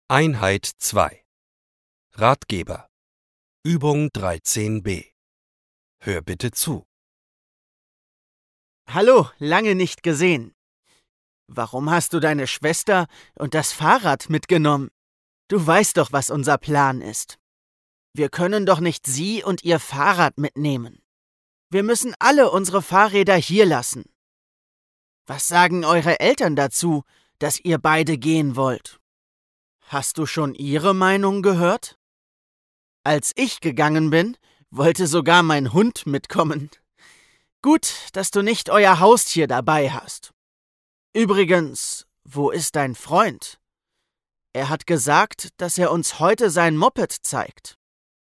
Einheit 2 Ratgeber Übung 13b Hör bitte zu. Hallo, lange nicht gesehen. Warum hast du deine Schwester und das Fahrrad mitgenommen? Du weißt doch, was unser Plan ist. Wir können doch nicht sie und ihr Fahrrad mitnehmen. Wir müssen alle unsere Fahrräder hier lassen. Was sagen eure Eltern dazu, dass ihr beide gehen wollt? Hast du schon ihre Meinung gehört? Als ich gegangen bin, wollte sogar mein Hund mitkommen. Gut, dass du nicht euer Haustier dabei hast. Übrigens, wo ist dein Freund? Er hat gesagt, dass er uns heute sein Moped zeigt.